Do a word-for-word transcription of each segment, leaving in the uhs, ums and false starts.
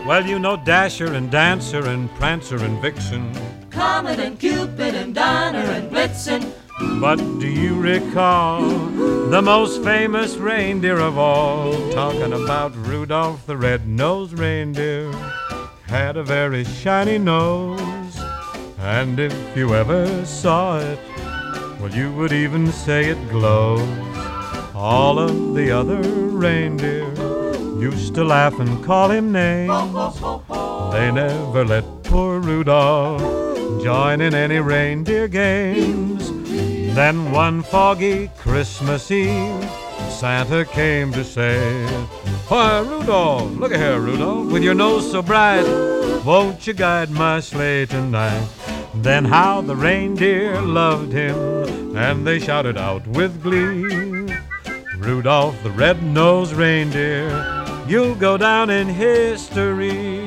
Well, you know Dasher and Dancer and Prancer and Vixen, Comet and Cupid and Donner and Blitzen. but do you recall the most famous reindeer of all? Talking about Rudolph the Red-Nosed Reindeer. Had a very shiny nose, and if you ever saw it, well, you would even say it glows. All of the other reindeer used to laugh and call him names. They never let poor Rudolph join in any reindeer games. Then one foggy Christmas Eve, Santa came to say, "Why, Rudolph, look here, Rudolph, with your nose so bright, won't you guide my sleigh tonight?" Then how the reindeer loved him, and they shouted out with glee, "Rudolph the Red-Nosed Reindeer, you'll go down in history."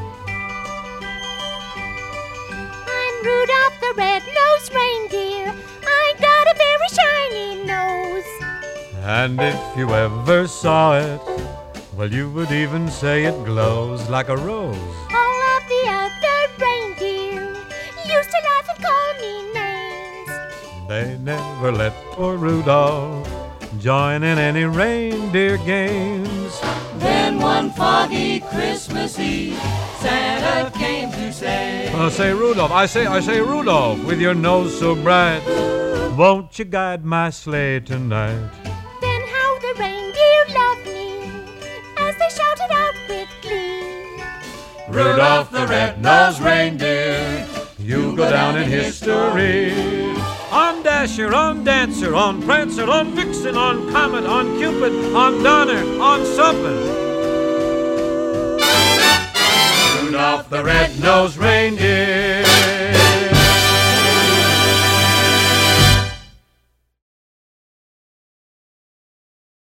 I'm Rudolph the Red-Nosed Reindeer. I got a very shiny nose. And if you ever saw it, well, you would even say it glows like a rose. All of the other reindeer used to laugh and call me names. They never let poor Rudolph join in any reindeer games. Then one foggy Christmas Eve, Santa came to say, Uh, say, Rudolph, I say, I say, Rudolph, with your nose so bright, won't you guide my sleigh tonight? Then how the reindeer loved me as they shouted out with glee, Rudolph the Red-Nosed Reindeer, you go down in history. On Dasher, on Dancer, on Prancer, on Vixen, on Comet, on Cupid, on Donner, on something. Rudolph the Red-Nosed Reindeer.